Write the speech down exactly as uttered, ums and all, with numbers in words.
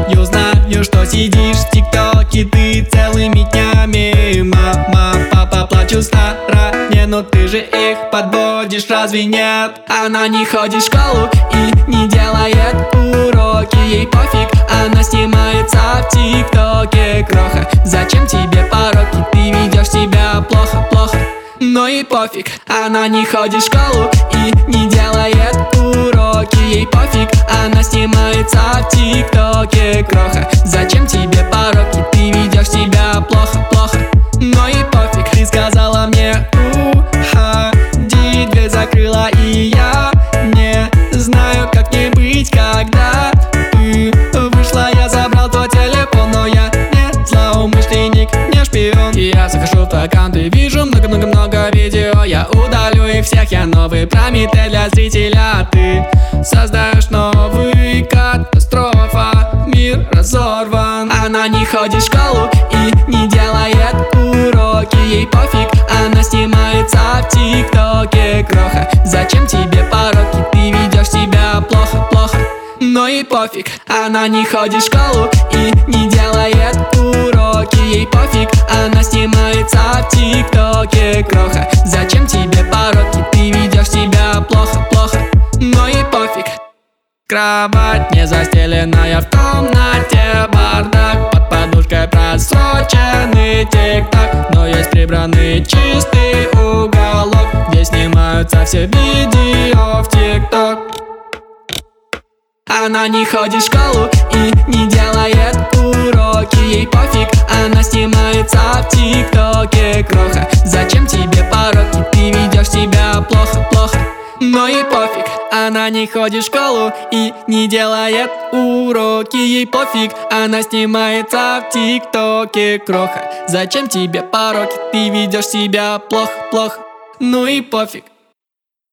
знаю, знаю, что сидишь в ТикТоке ты целыми днями. Мама, папа плачут стороне, но ты же их подводишь, разве нет? Она не ходит в школу и не делает уроки, ей пофиг, она снимается в ТикТоке. Кроха, зачем тебе пороки? Ты ведешь себя плохо, плохо. Но и пофиг, она не ходит в школу и не делает уроки, ей пофиг, она снимается в ТикТоке. Кроха, зачем тебе пороки? Ты ведешь себя плохо, плохо. Но и пофиг, ты сказала мне уходи, дверь закрыла, и я не знаю, как мне быть, когда ты вышла. Я забрал твой телефон, но я не злоумышленник, не шпион. И я захожу в твой аккаунт и вижу много-много-много видео. Я удалю их всех, я новый Прометей для зрителя. Ты создаешь новый катастрофа, мир разорван. Она не ходит в школу и не делает уроки, ей пофиг, она снимается в ТикТоке. Кроха, зачем тебе пороки? Ты ведешь себя плохо, плохо. Но и пофиг, она не ходит в школу и не делает уроки, ей пофиг, она снимается в ТикТоке. Кроха, зачем тебе пороки? Ты ведешь себя плохо, плохо. Но и пофиг. Кровать не застеленная, в комнате бардак, под подушкой просроченный тик-так, но есть прибранный чистый уголок, где снимаются все видео в ТикТок. Она не ходит в школу и не делает уроки, ей пофиг, она снимается в ТикТоке. Кроха, зачем тебе пороки? Ты ведешь себя плохо, плохо. Но и пофиг, она не ходит в школу и не делает уроки, ей пофиг, она снимается в ТикТоке. Кроха, зачем тебе пороки? Ты ведешь себя плохо, плохо. Ну и пофиг.